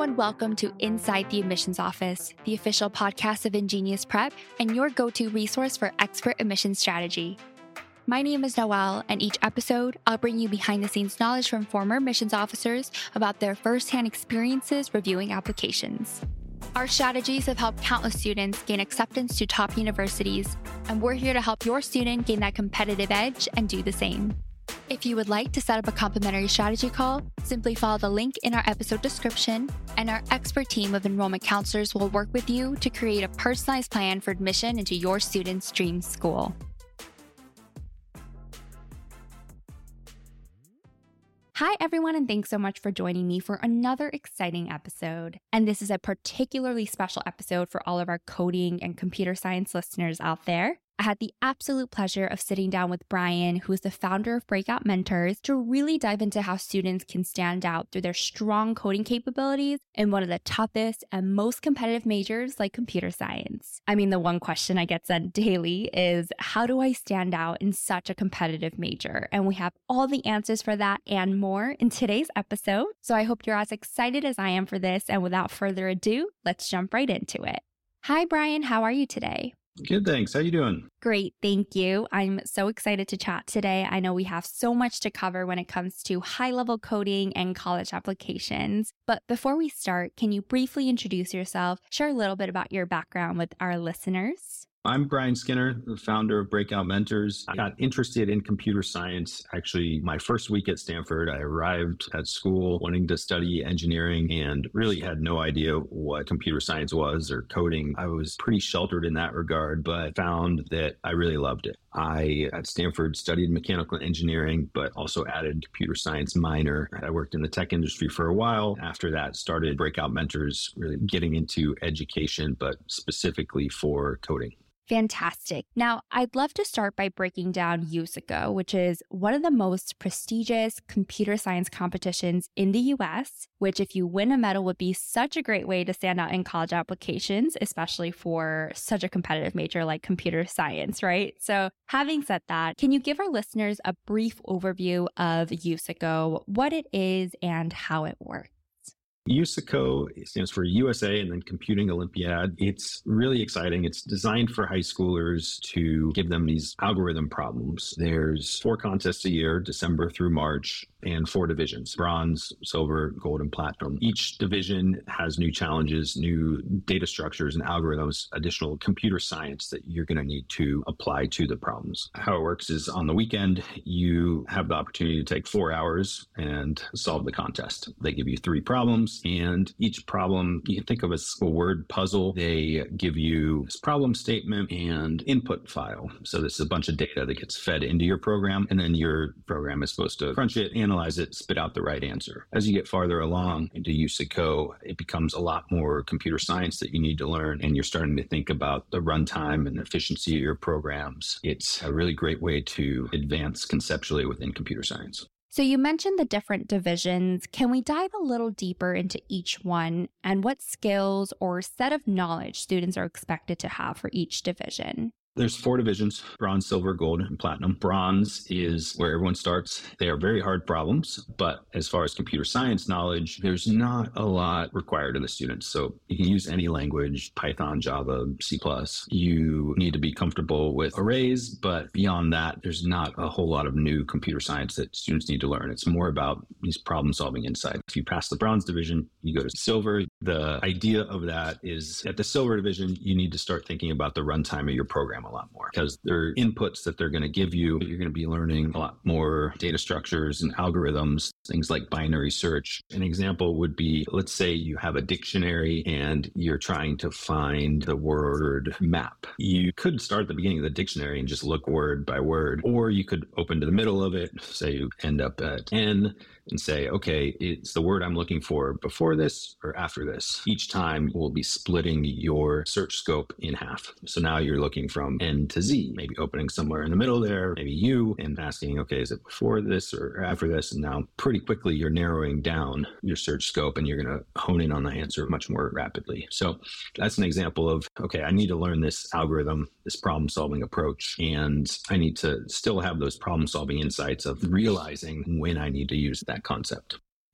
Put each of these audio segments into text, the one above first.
and welcome to Inside the Admissions Office, the official podcast of Ingenious Prep and your go-to resource for expert admissions strategy. My name is Noelle, and each episode, I'll bring you behind-the-scenes knowledge from former admissions officers about their first-hand experiences reviewing applications. Our strategies have helped countless students gain acceptance to top universities, and we're here to help your student gain that competitive edge and do the same. If you would like to set up a complimentary strategy call, simply follow the link in our episode description, and our expert team of enrollment counselors will work with you to create a personalized plan for admission into your student's dream school. Hi, everyone, and thanks so much for joining me for another exciting episode. And this is a particularly special episode for all of our coding and computer science listeners out there. I had the absolute pleasure of sitting down with Brian, who is the founder of Breakout Mentors, to really dive into how students can stand out through their strong coding capabilities in one of the toughest and most competitive majors like computer science. I mean, the one question I get sent daily is, how do I stand out in such a competitive major? And we have all the answers for that and more in today's episode. So I hope you're as excited as I am for this. And without further ado, let's jump right into it. Hi, Brian. How are you today? Good, thanks. How you doing? Great, thank you. I'm so excited to chat today. I know we have so much to cover when it comes to high-level coding and college applications. But before we start, can you briefly introduce yourself, share a little bit about your background with our listeners? I'm Brian Skinner, the founder of Breakout Mentors. I got interested in computer science. Actually, my first week at Stanford, I arrived at school wanting to study engineering and really had no idea what computer science was or coding. I was pretty sheltered in that regard, but found that I really loved it. I, at Stanford, studied mechanical engineering, but also added computer science minor. I worked in the tech industry for a while. After that, started Breakout Mentors, really getting into education, but specifically for coding. Fantastic. Now, I'd love to start by breaking down USACO, which is one of the most prestigious computer science competitions in the US, which if you win a medal would be such a great way to stand out in college applications, especially for such a competitive major like computer science, right? So having said that, can you give our listeners a brief overview of USACO, what it is, and how it works? USACO stands for USA and then Computing Olympiad. It's really exciting. It's designed for high schoolers to give them these algorithm problems. There's 4 contests a year, December through March, and 4 divisions: bronze, silver, gold, and platinum. Each division has new challenges, new data structures and algorithms, additional computer science that you're going to need to apply to the problems. How it works is on the weekend, you have the opportunity to take 4 hours and solve the contest. They give you 3 problems. And each problem you can think of as a word puzzle. They give you this problem statement and input file. So this is a bunch of data that gets fed into your program, and then your program is supposed to crunch it, analyze it, spit out the right answer. As you get farther along into USACO, it becomes a lot more computer science that you need to learn, and you're starting to think about the runtime and efficiency of your programs. It's a really great way to advance conceptually within computer science. So you mentioned the different divisions. Can we dive a little deeper into each one and what skills or set of knowledge students are expected to have for each division? There's 4 divisions: bronze, silver, gold, and platinum. Bronze is where everyone starts. They are very hard problems, but as far as computer science knowledge, there's not a lot required of the students. So you can use any language: Python, Java, C++. You need to be comfortable with arrays, but beyond that, there's not a whole lot of new computer science that students need to learn. It's more about these problem-solving insight. If you pass the bronze division, you go to silver. The idea of that is at the silver division, you need to start thinking about the runtime of your program a lot more, because there are inputs that they're going to give you. You're going to be learning a lot more data structures and algorithms, things like binary search. An example would be, let's say you have a dictionary and you're trying to find the word map. You could start at the beginning of the dictionary and just look word by word, or you could open to the middle of it, say you end up at N, and say, okay, it's the word I'm looking for before this or after this. Each time we'll be splitting your search scope in half. So now you're looking from N to Z, maybe opening somewhere in the middle there, maybe U, and asking, okay, is it before this or after this? And now pretty quickly you're narrowing down your search scope and you're going to hone in on the answer much more rapidly. So that's an example of, okay, I need to learn this algorithm, this problem solving approach, and I need to still have those problem solving insights of realizing when I need to use that concept.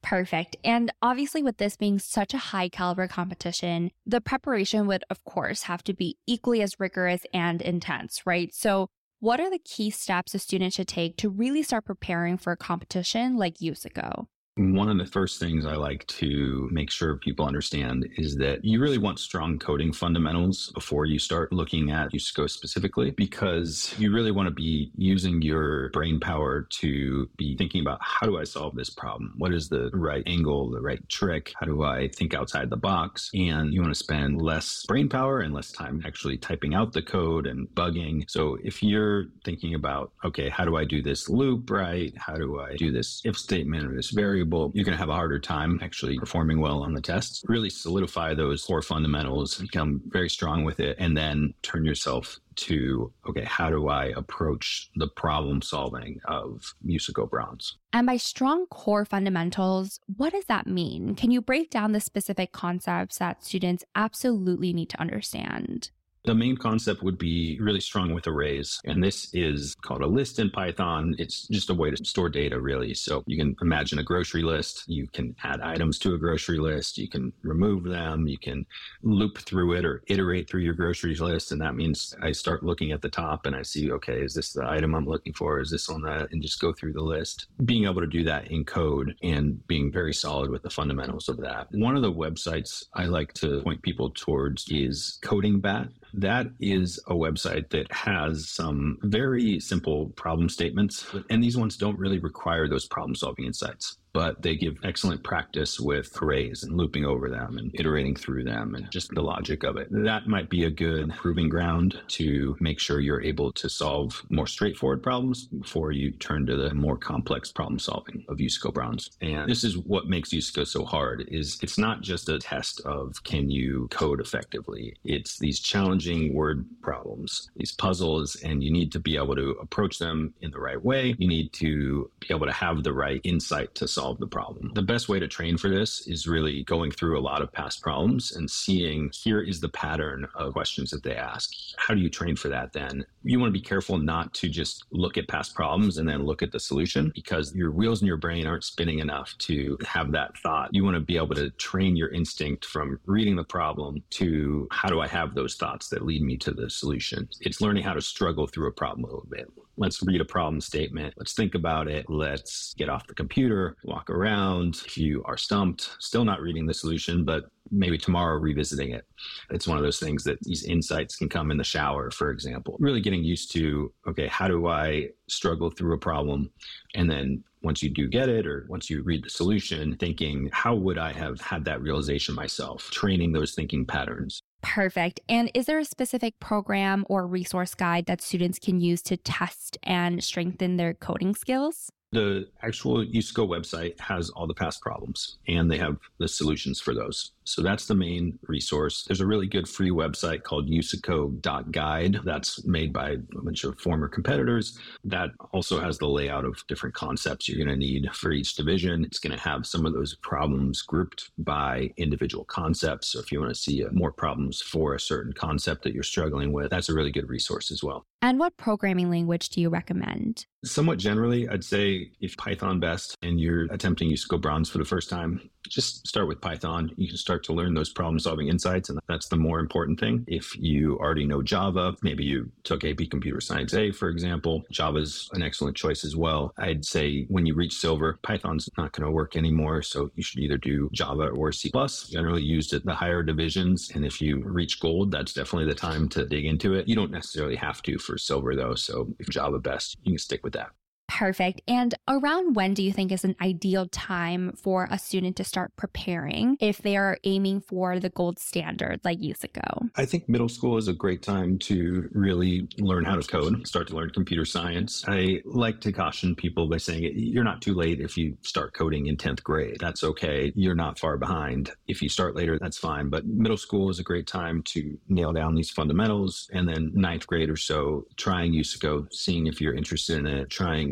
Perfect. And obviously, with this being such a high caliber competition, the preparation would, of course, have to be equally as rigorous and intense, right? So, what are the key steps a student should take to really start preparing for a competition like USACO? One of the first things I like to make sure people understand is that you really want strong coding fundamentals before you start looking at USACO specifically, because you really want to be using your brain power to be thinking about, how do I solve this problem? What is the right angle, the right trick? How do I think outside the box? And you want to spend less brain power and less time actually typing out the code and bugging. So if you're thinking about, okay, how do I do this loop right? How do I do this if statement or this variable? You're going to have a harder time actually performing well on the tests. Really solidify those core fundamentals, become very strong with it, and then turn yourself to, okay, how do I approach the problem solving of USACO Bronze? And by strong core fundamentals, what does that mean? Can you break down the specific concepts that students absolutely need to understand? The main concept would be really strong with arrays. And this is called a list in Python. It's just a way to store data, really. So you can imagine a grocery list. You can add items to a grocery list. You can remove them. You can loop through it or iterate through your grocery list. And that means I start looking at the top and I see, okay, is this the item I'm looking for? Is this on that? And just go through the list. Being able to do that in code and being very solid with the fundamentals of that. One of the websites I like to point people towards is CodingBat. That is a website that has some very simple problem statements, and these ones don't really require those problem-solving insights, but they give excellent practice with arrays and looping over them and iterating through them and just the logic of it. That might be a good proving ground to make sure you're able to solve more straightforward problems before you turn to the more complex problem solving of USACO Bronze. And this is what makes USACO so hard, is it's not just a test of can you code effectively. It's these challenging word problems, these puzzles, and you need to be able to approach them in the right way. You need to be able to have the right insight to solve the problem. The best way to train for this is really going through a lot of past problems and seeing, here is the pattern of questions that they ask. How do you train for that then? You want to be careful not to just look at past problems and then look at the solution, because your wheels in your brain aren't spinning enough to have that thought. You want to be able to train your instinct from reading the problem to, how do I have those thoughts that lead me to the solution? It's learning how to struggle through a problem a little bit. Let's read a problem statement. Let's think about it. Let's get off the computer, walk around. If you are stumped, still not reading the solution, but maybe tomorrow revisiting it. It's one of those things that these insights can come in the shower, for example. Really getting used to, okay, how do I struggle through a problem? And then once you do get it, or once you read the solution, thinking, how would I have had that realization myself? Training those thinking patterns. Perfect. And is there a specific program or resource guide that students can use to test and strengthen their coding skills? The actual USACO website has all the past problems, and they have the solutions for those. So that's the main resource. There's a really good free website called usaco.guide that's made by a bunch of former competitors. That also has the layout of different concepts you're going to need for each division. It's going to have some of those problems grouped by individual concepts. So if you want to see more problems for a certain concept that you're struggling with, that's a really good resource as well. And what programming language do you recommend? Somewhat generally, I'd say if Python best and you're attempting USACO Bronze for the first time, just start with Python. You can start to learn those problem-solving insights, and that's the more important thing. If you already know Java, maybe you took AP Computer Science A, for example, Java's an excellent choice as well. I'd say when you reach Silver, Python's not going to work anymore, so you should either do Java or C++, generally used at the higher divisions. And if you reach Gold, that's definitely the time to dig into it. You don't necessarily have to for Silver, though, so if Java best, you can stick with that. Perfect. And around when do you think is an ideal time for a student to start preparing if they are aiming for the gold standard like USACO? I think middle school is a great time to really learn how to code, start to learn computer science. I like to caution people by saying you're not too late if you start coding in 10th grade. That's okay. You're not far behind. If you start later, that's fine. But middle school is a great time to nail down these fundamentals. And then 9th grade or so, trying USACO, seeing if you're interested in it, trying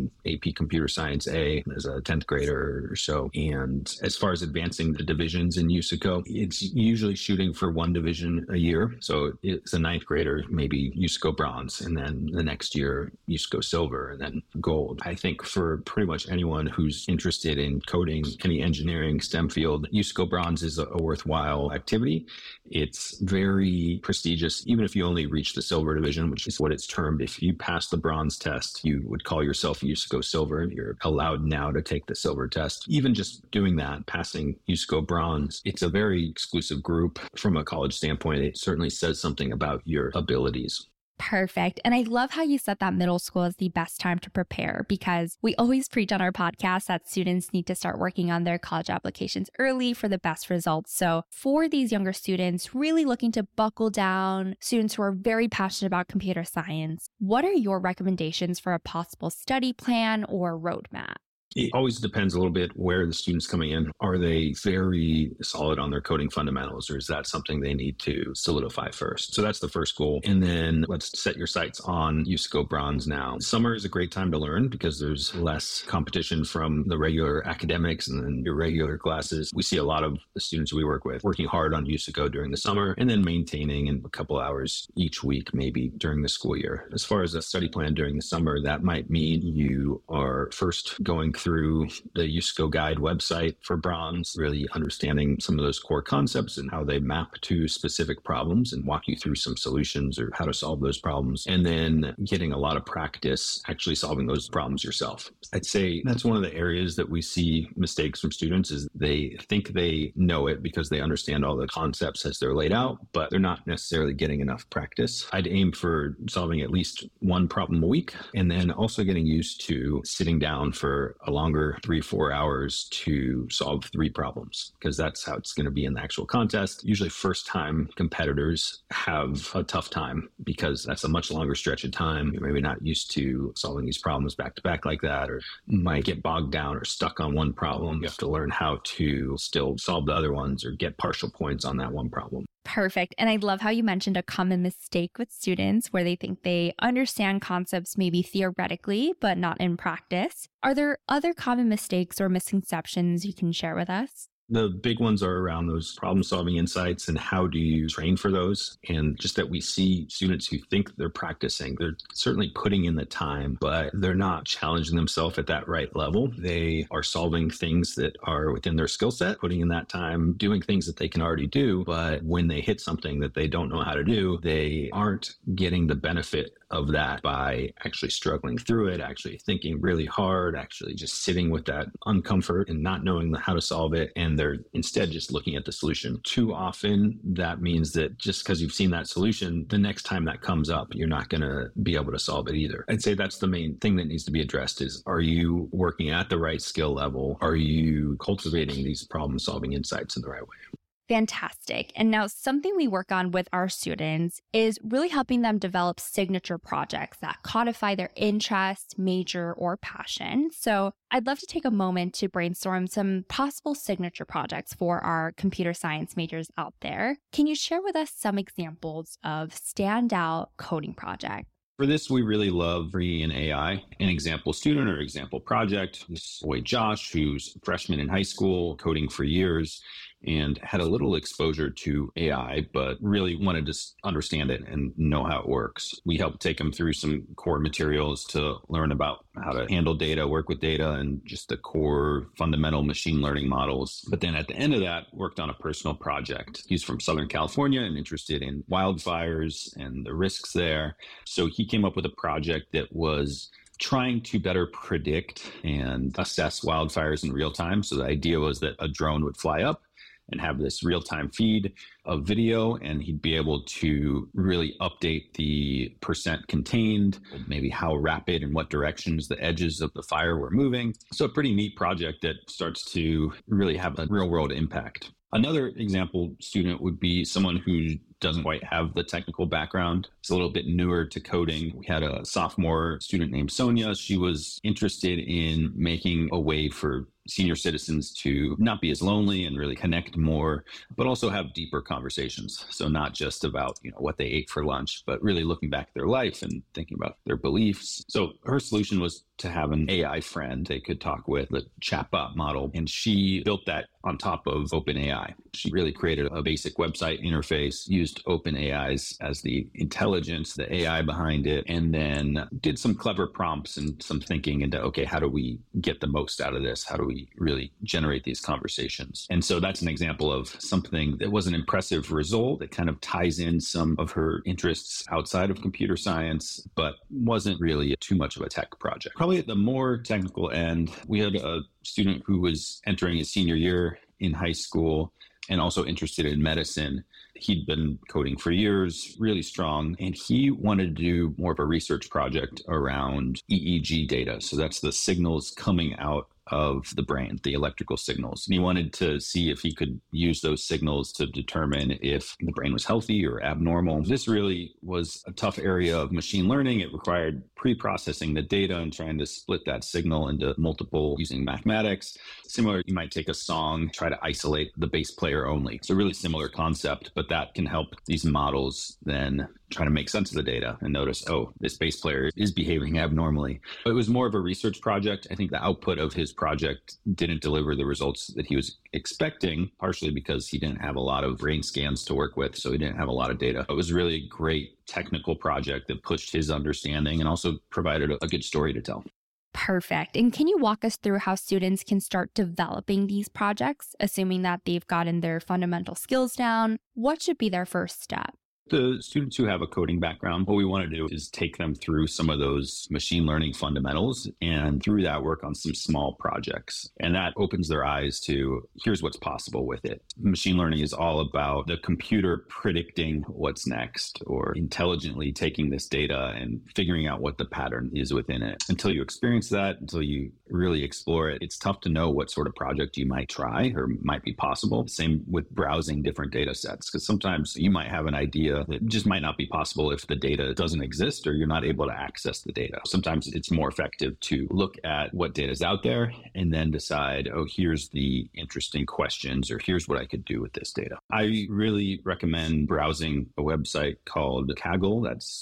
taking AP Computer Science A as a 10th grader or so. And as far as advancing the divisions in USACO, it's usually shooting for one division a year. So it's a 9th grader, maybe USACO bronze, and then the next year USACO silver, and then gold. I think for pretty much anyone who's interested in coding, any engineering, STEM field, USACO bronze is a worthwhile activity. It's very prestigious, even if you only reach the silver division, which is what it's termed. If you pass the bronze test, you would call yourself USACO silver. You're allowed now to take the silver test. Even just doing that, passing USACO bronze, it's a very exclusive group from a college standpoint. It certainly says something about your abilities. Perfect. And I love how you said that middle school is the best time to prepare, because we always preach on our podcast that students need to start working on their college applications early for the best results. So for these younger students really looking to buckle down, students who are very passionate about computer science, what are your recommendations for a possible study plan or roadmap? It always depends a little bit where the student's coming in. Are they very solid on their coding fundamentals, or is that something they need to solidify first? So that's the first goal. And then let's set your sights on USACO bronze now. Summer is a great time to learn because there's less competition from the regular academics and then your regular classes. We see a lot of the students we work with working hard on USACO during the summer and then maintaining in a couple hours each week, maybe during the school year. As far as a study plan during the summer, that might mean you are first going through the USACO Guide website for bronze, really understanding some of those core concepts and how they map to specific problems and walk you through some solutions or how to solve those problems. And then getting a lot of practice actually solving those problems yourself. I'd say that's one of the areas that we see mistakes from students is they think they know it because they understand all the concepts as they're laid out, but they're not necessarily getting enough practice. I'd aim for solving at least one problem a week and then also getting used to sitting down for a longer 3-4 hours to solve 3 problems, because that's how it's going to be in the actual contest. Usually first time competitors have a tough time because that's a much longer stretch of time. You're maybe not used to solving these problems back to back like that, or might get bogged down or stuck on one problem. You have to learn how to still solve the other ones or get partial points on that one problem. Perfect. And I love how you mentioned a common mistake with students where they think they understand concepts maybe theoretically, but not in practice. Are there other common mistakes or misconceptions you can share with us? The big ones are around those problem-solving insights and how do you train for those? And just that we see students who think they're practicing, they're certainly putting in the time, but they're not challenging themselves at that right level. They are solving things that are within their skill set, putting in that time, doing things that they can already do. But when they hit something that they don't know how to do, they aren't getting the benefit of that by actually struggling through it, actually thinking really hard, actually just sitting with that uncomfort and not knowing how to solve it. And they're instead just looking at the solution. Too often, that means that just because you've seen that solution, the next time that comes up, you're not going to be able to solve it either. I'd say that's the main thing that needs to be addressed is, are you working at the right skill level? Are you cultivating these problem-solving insights in the right way? Fantastic. And now something we work on with our students is really helping them develop signature projects that codify their interest, major, or passion. So I'd love to take a moment to brainstorm some possible signature projects for our computer science majors out there. Can you share with us some examples of standout coding projects? For this, we really love free and AI. An example student or example project, this boy Josh, who's a freshman in high school, coding for years, and had a little exposure to AI, but really wanted to understand it and know how it works. We helped take him through some core materials to learn about how to handle data, work with data, and just the core fundamental machine learning models. But then at the end of that, worked on a personal project. He's from Southern California and interested in wildfires and the risks there. So he came up with a project that was trying to better predict and assess wildfires in real time. So the idea was that a drone would fly up and have this real-time feed of video, and he'd be able to really update the percent contained, maybe how rapid and what directions the edges of the fire were moving. So a pretty neat project that starts to really have a real-world impact. Another example student would be someone who's doesn't quite have the technical background. It's a little bit newer to coding. We had a sophomore student named Sonia. She was interested in making a way for senior citizens to not be as lonely and really connect more, but also have deeper conversations. So not just about, what they ate for lunch, but really looking back at their life and thinking about their beliefs. So her solution was to have an AI friend they could talk with, the chatbot model. And she built that on top of OpenAI. She really created a basic website interface, used OpenAI's as the intelligence, the AI behind it, and then did some clever prompts and some thinking into, okay, how do we get the most out of this? How do we really generate these conversations? And so that's an example of something that was an impressive result that kind of ties in some of her interests outside of computer science, but wasn't really too much of a tech project. Probably at the more technical end, we had a student who was entering his senior year in high school and also interested in medicine. He'd been coding for years, really strong, and he wanted to do more of a research project around EEG data. So that's the signals coming out of the brain, the electrical signals. And he wanted to see if he could use those signals to determine if the brain was healthy or abnormal. This really was a tough area of machine learning. It required pre-processing the data and trying to split that signal into multiple using mathematics. Similar, you might take a song, try to isolate the bass player only. It's a really similar concept, but that can help these models then try to make sense of the data and notice, oh, this bass player is behaving abnormally. But it was more of a research project. I think the output of his project didn't deliver the results that he was expecting, partially because he didn't have a lot of brain scans to work with, so he didn't have a lot of data. It was really a great technical project that pushed his understanding and also provided a good story to tell. Perfect. And can you walk us through how students can start developing these projects, assuming that they've gotten their fundamental skills down? What should be their first step? The students who have a coding background, what we want to do is take them through some of those machine learning fundamentals and through that work on some small projects. And that opens their eyes to here's what's possible with it. Machine learning is all about the computer predicting what's next or intelligently taking this data and figuring out what the pattern is within it. Until you experience that, until you really explore it, it's tough to know what sort of project you might try or might be possible. Same with browsing different data sets, because sometimes you might have an idea that just might not be possible if the data doesn't exist or you're not able to access the data. Sometimes it's more effective to look at what data is out there and then decide, oh, here's the interesting questions or here's what I could do with this data. I really recommend browsing a website called Kaggle. That's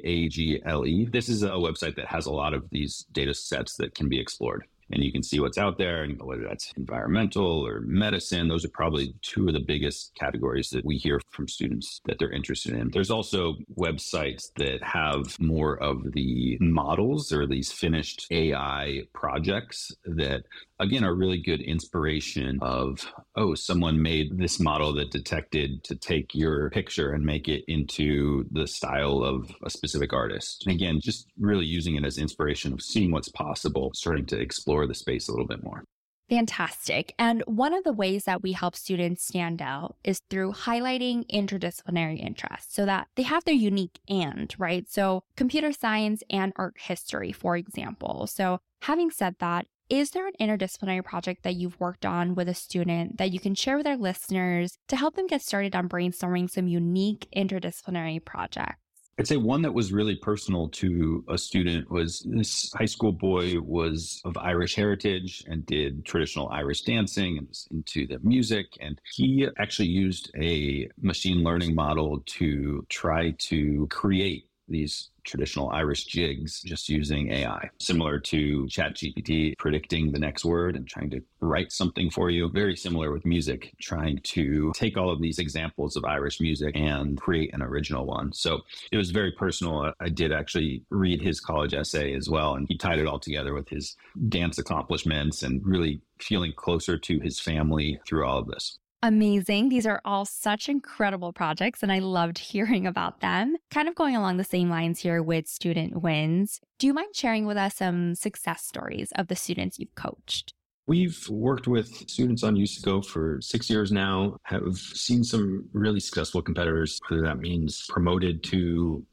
Kagle. This is a website that has a lot of these data sets that can be explored. And you can see what's out there, and whether that's environmental or medicine. Those are probably two of the biggest categories that we hear from students that they're interested in. There's also websites that have more of the models or these finished AI projects that, again, are really good inspiration of, oh, someone made this model that detected to take your picture and make it into the style of a specific artist. And again, just really using it as inspiration of seeing what's possible, starting to explore the space a little bit more. Fantastic. And one of the ways that we help students stand out is through highlighting interdisciplinary interests so that they have their unique right? So computer science and art history, for example. So having said that, is there an interdisciplinary project that you've worked on with a student that you can share with our listeners to help them get started on brainstorming some unique interdisciplinary projects? I'd say one that was really personal to a student was this high school boy was of Irish heritage and did traditional Irish dancing and was into the music. And he actually used a machine learning model to try to create these traditional Irish jigs just using AI, similar to ChatGPT predicting the next word and trying to write something for you. Very similar with music, trying to take all of these examples of Irish music and create an original one. So it was very personal. I did actually read his college essay as well, and he tied it all together with his dance accomplishments and really feeling closer to his family through all of this. Amazing. These are all such incredible projects, and I loved hearing about them. Kind of going along the same lines here with student wins. Do you mind sharing with us some success stories of the students you've coached? We've worked with students on USAGO for 6 years now, have seen some really successful competitors, whether that means promoted to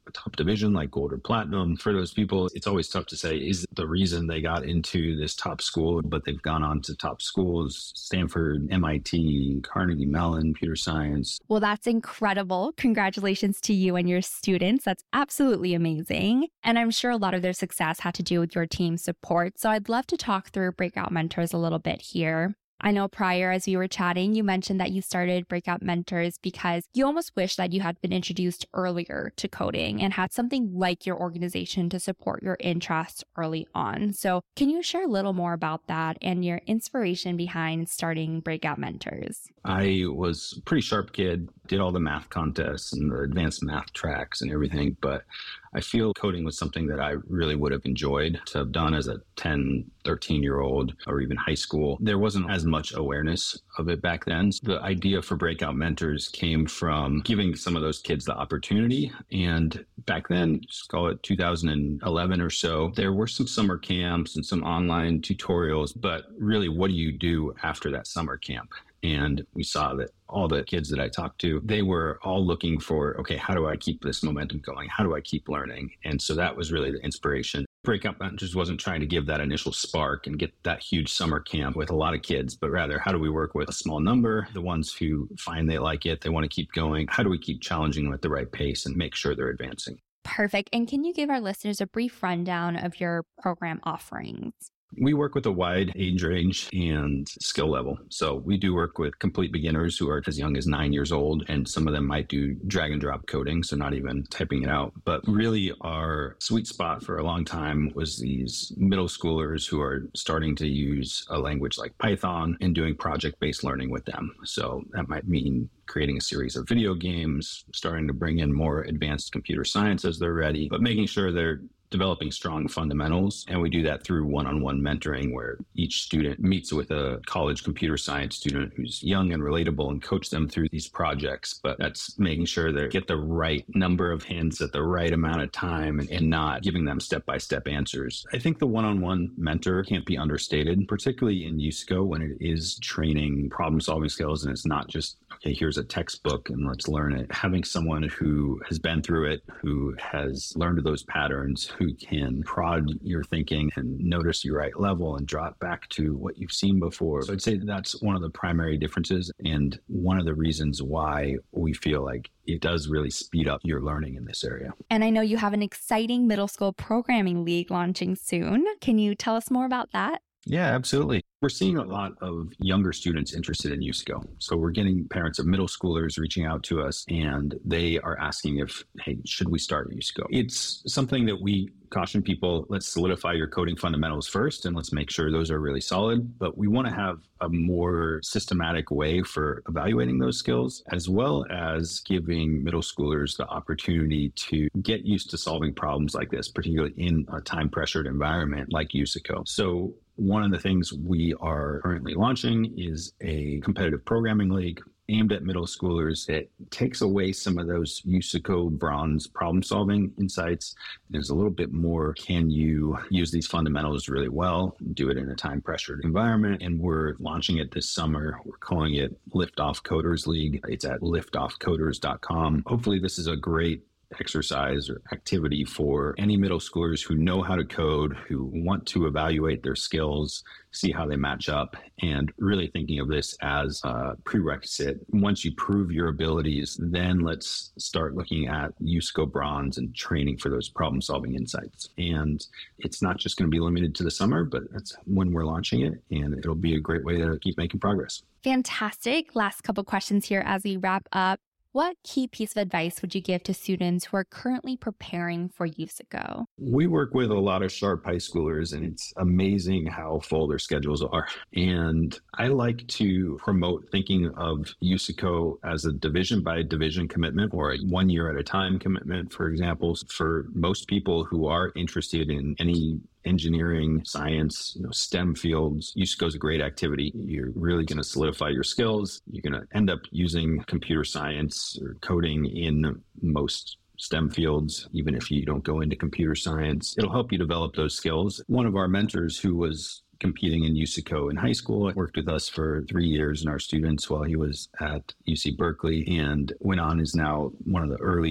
a top division like gold or platinum. For those people, it's always tough to say, is the reason they got into this top school, but they've gone on to top schools, Stanford, MIT, Carnegie Mellon, computer science. Well, that's incredible. Congratulations to you and your students. That's absolutely amazing. And I'm sure a lot of their success had to do with your team's support. So I'd love to talk through Breakout Mentors a little bit here. I know prior, as we were chatting, you mentioned that you started Breakout Mentors because you almost wish that you had been introduced earlier to coding and had something like your organization to support your interests early on. So can you share a little more about that and your inspiration behind starting Breakout Mentors? I was a pretty sharp kid, did all the math contests and the advanced math tracks and everything, but I feel coding was something that I really would have enjoyed to have done as a 10, 13-year-old or even high school. There wasn't as much awareness of it back then. The idea for Breakout Mentors came from giving some of those kids the opportunity. And back then, just call it 2011 or so, there were some summer camps and some online tutorials, but really, what do you do after that summer camp? And we saw that all the kids that I talked to, they were all looking for, okay, how do I keep this momentum going? How do I keep learning? And so that was really the inspiration. Breakout Mentors wasn't trying to give that initial spark and get that huge summer camp with a lot of kids, but rather, how do we work with a small number, the ones who find they like it, they want to keep going? How do we keep challenging them at the right pace and make sure they're advancing? Perfect. And can you give our listeners a brief rundown of your program offerings? We work with a wide age range and skill level. So we do work with complete beginners who are as young as 9 years old, and some of them might do drag and drop coding, so not even typing it out. But really our sweet spot for a long time was these middle schoolers who are starting to use a language like Python and doing project-based learning with them. So that might mean creating a series of video games, starting to bring in more advanced computer science as they're ready, but making sure they're developing strong fundamentals. And we do that through one-on-one mentoring where each student meets with a college computer science student who's young and relatable and coach them through these projects. But that's making sure they get the right number of hints at the right amount of time and not giving them step-by-step answers. I think the one-on-one mentor can't be understated, particularly in USCO when it is training problem-solving skills and it's not just, okay, here's a textbook and let's learn it. Having someone who has been through it, who has learned those patterns, who can prod your thinking and notice your right level and draw it back to what you've seen before. So I'd say that's one of the primary differences and one of the reasons why we feel like it does really speed up your learning in this area. And I know you have an exciting middle school programming league launching soon. Can you tell us more about that? Yeah, absolutely. We're seeing a lot of younger students interested in USCO. So we're getting parents of middle schoolers reaching out to us and they are asking if, hey, should we start USCO? It's something that we caution people, let's solidify your coding fundamentals first and let's make sure those are really solid. But we want to have a more systematic way for evaluating those skills, as well as giving middle schoolers the opportunity to get used to solving problems like this, particularly in a time-pressured environment like USCO. So one of the things we are currently launching is a competitive programming league aimed at middle schoolers that takes away some of those USCO bronze problem-solving insights. There's a little bit more, can you use these fundamentals really well, do it in a time-pressured environment? And we're launching it this summer. We're calling it Liftoff Coders League. It's at liftoffcoders.com. Hopefully this is a great exercise or activity for any middle schoolers who know how to code, who want to evaluate their skills, see how they match up, and really thinking of this as a prerequisite. Once you prove your abilities, then let's start looking at USCO bronze and training for those problem-solving insights. And it's not just going to be limited to the summer, but that's when we're launching it, and it'll be a great way to keep making progress. Fantastic. Last couple questions here as we wrap up. What key piece of advice would you give to students who are currently preparing for USCO? We work with a lot of sharp high schoolers, and it's amazing how full their schedules are. And I like to promote thinking of USCO as a division by division commitment or a 1 year at a time commitment, for example. For most people who are interested in any engineering, science, STEM fields, USCO is a great activity. You're really going to solidify your skills. You're going to end up using computer science or coding in most STEM fields, even if you don't go into computer science. It'll help you develop those skills. One of our mentors who was competing in USCO in high school worked with us for 3 years and our students while he was at UC Berkeley and went on is now one of the early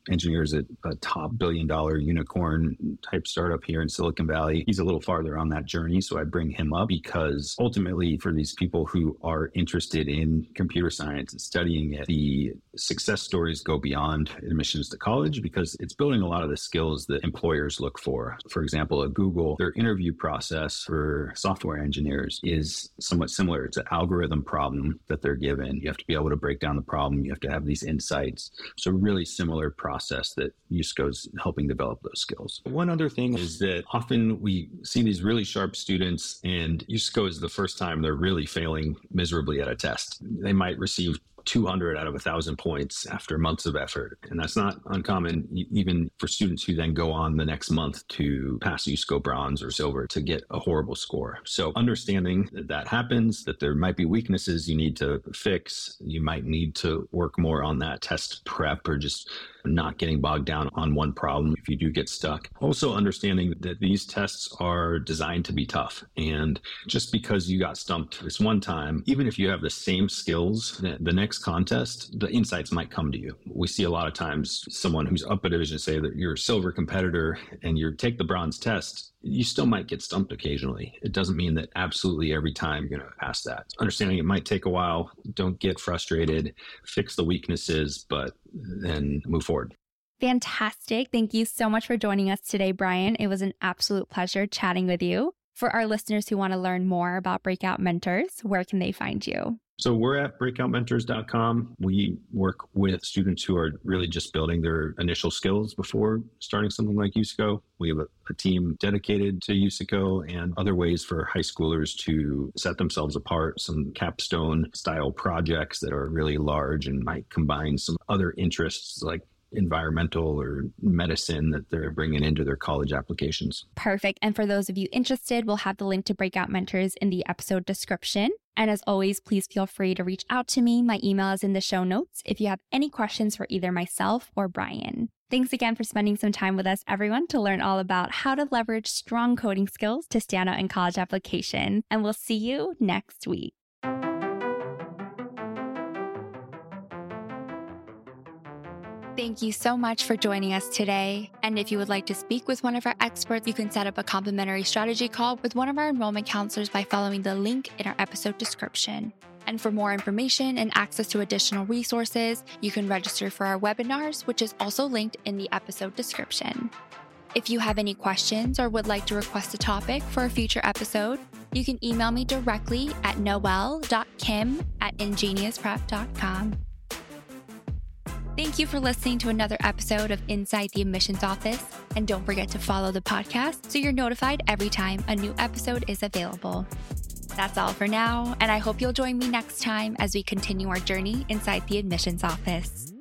engineers at a top billion-dollar unicorn type startup here in Silicon Valley. He's a little farther on that journey, so I bring him up because ultimately for these people who are interested in computer science and studying it, the success stories go beyond admissions to college because it's building a lot of the skills that employers look for. For example, at Google, their interview process for software engineers is somewhat similar. It's an algorithm problem that they're given. You have to be able to break down the problem. You have to have these insights. So really similar process that USCO's helping develop those skills. One other thing is that often we see these really sharp students and USCO is the first time they're really failing miserably at a test. They might receive 200 out of 1,000 points after months of effort. And that's not uncommon, even for students who then go on the next month to pass USCO bronze or silver to get a horrible score. So understanding that that happens, that there might be weaknesses you need to fix, you might need to work more on that test prep or just not getting bogged down on one problem if you do get stuck. Also understanding that these tests are designed to be tough. And just because you got stumped this one time, even if you have the same skills, the next contest, the insights might come to you. We see a lot of times someone who's up a division, say that you're a silver competitor and you take the bronze test, you still might get stumped occasionally. It doesn't mean that absolutely every time you're going to pass that. Understanding it might take a while. Don't get frustrated, fix the weaknesses, but then move forward. Fantastic. Thank you so much for joining us today, Brian. It was an absolute pleasure chatting with you. For our listeners who want to learn more about Breakout Mentors, where can they find you? So we're at breakoutmentors.com. We work with students who are really just building their initial skills before starting something like USCO. We have a team dedicated to USCO and other ways for high schoolers to set themselves apart, some capstone style projects that are really large and might combine some other interests like environmental or medicine that they're bringing into their college applications. Perfect. And for those of you interested, we'll have the link to Breakout Mentors in the episode description. And as always, please feel free to reach out to me. My email is in the show notes if you have any questions for either myself or Brian. Thanks again for spending some time with us, everyone, to learn all about how to leverage strong coding skills to stand out in college application. And we'll see you next week. Thank you so much for joining us today. And if you would like to speak with one of our experts, you can set up a complimentary strategy call with one of our enrollment counselors by following the link in our episode description. And for more information and access to additional resources, you can register for our webinars, which is also linked in the episode description. If you have any questions or would like to request a topic for a future episode, you can email me directly at noel.kim@ingeniusprep.com. Thank you for listening to another episode of Inside the Admissions Office. And don't forget to follow the podcast so you're notified every time a new episode is available. That's all for now, and I hope you'll join me next time as we continue our journey inside the admissions office.